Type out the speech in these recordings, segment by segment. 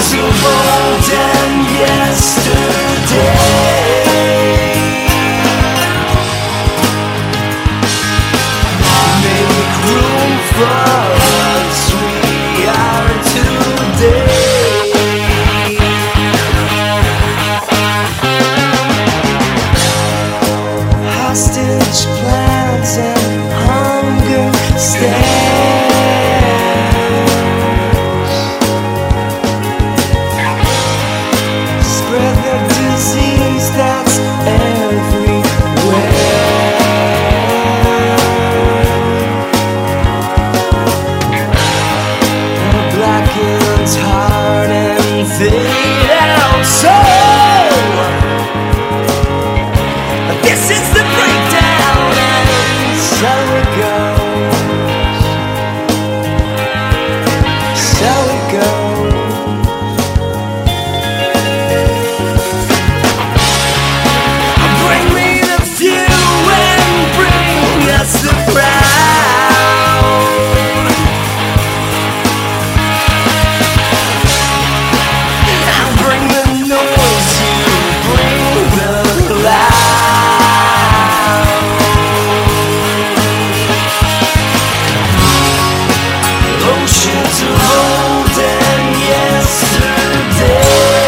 of old and yesterday. Make room for us, we are today. Hostage plans and hunger stares spread the disease that's everywhere. A blackened heart and fade out soul. This is the breakdown, and so it goes, so it goes. Bring me the few and bring us the crowd. And bring the noise, you bring the loud. Oceans of old and yesterday.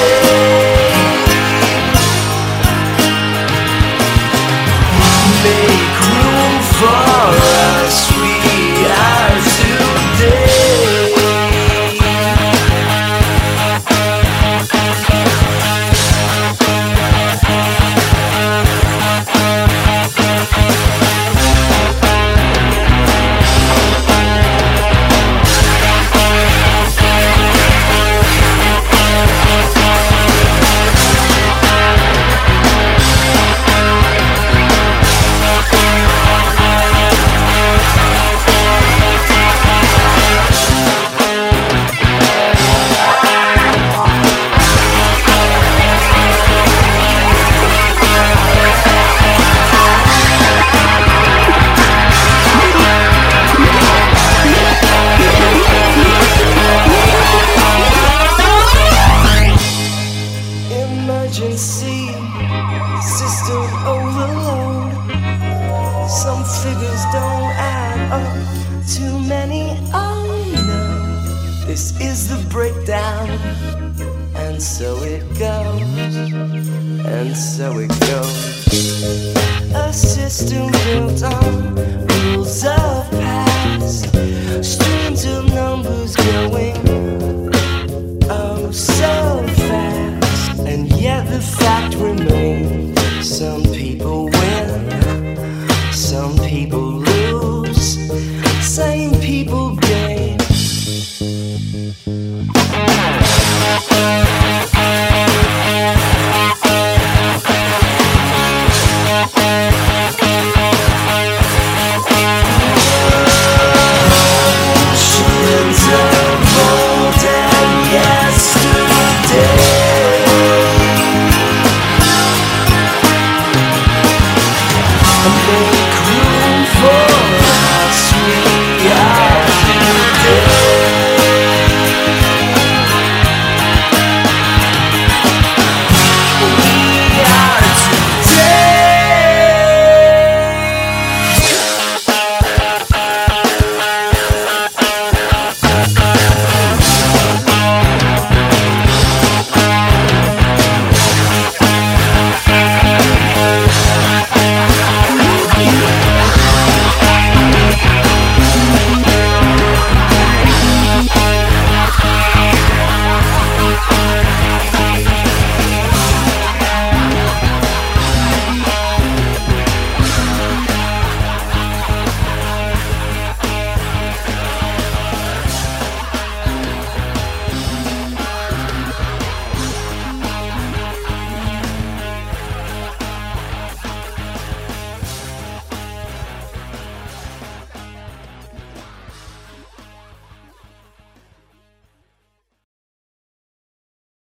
Make room for us, we are today. Emergency system overload. Some figures don't add up. Too many, oh no. This is the breakdown, and so it goes, and so it goes. A system built on rules of past, streams of numbers going oh so fast. And yet the fact remains, some people win, some people